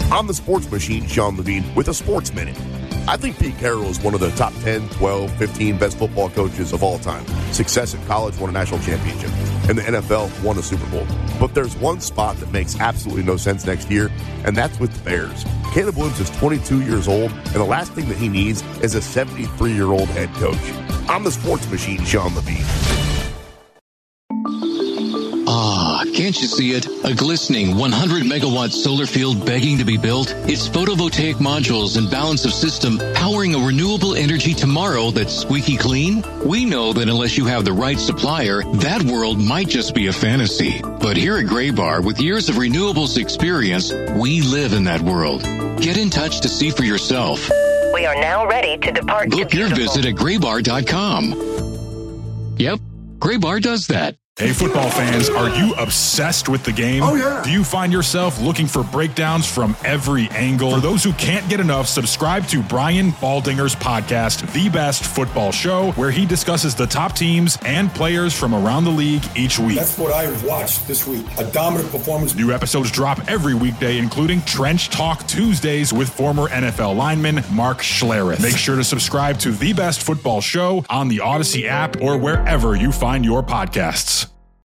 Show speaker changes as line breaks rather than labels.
I'm the sports machine, Sean Levine, with a Sports Minute. I think Pete Carroll is one of the top 10, 12, 15 best football coaches of all time. Success in college, won a national championship. In the NFL, won a Super Bowl. But there's one spot that makes absolutely no sense next year, and that's with the Bears. Caleb Williams is 22 years old, and the last thing that he needs is a 73-year-old head coach. I'm the sports machine, Sean Levine.
Can't you see it? A glistening 100-megawatt solar field begging to be built? It's photovoltaic modules and balance of system powering a renewable energy tomorrow that's squeaky clean? We know that unless you have the right supplier, that world might just be a fantasy. But here at Graybar, with years of renewables experience, we live in that world. Get in touch to see for yourself.
We are now ready to depart.
Book your visit at graybar.com. Yep, Graybar does that.
Hey, football fans, are you obsessed with the game?
Oh, yeah.
Do you find yourself looking for breakdowns from every angle? For those who can't get enough, subscribe to Brian Baldinger's podcast, The Best Football Show, where he discusses the top teams and players from around the league each week.
That's what I watched this week. A dominant performance.
New episodes drop every weekday, including Trench Talk Tuesdays with former NFL lineman Mark Schlereth. Make sure to subscribe to The Best Football Show on the Odyssey app or wherever you find your podcasts.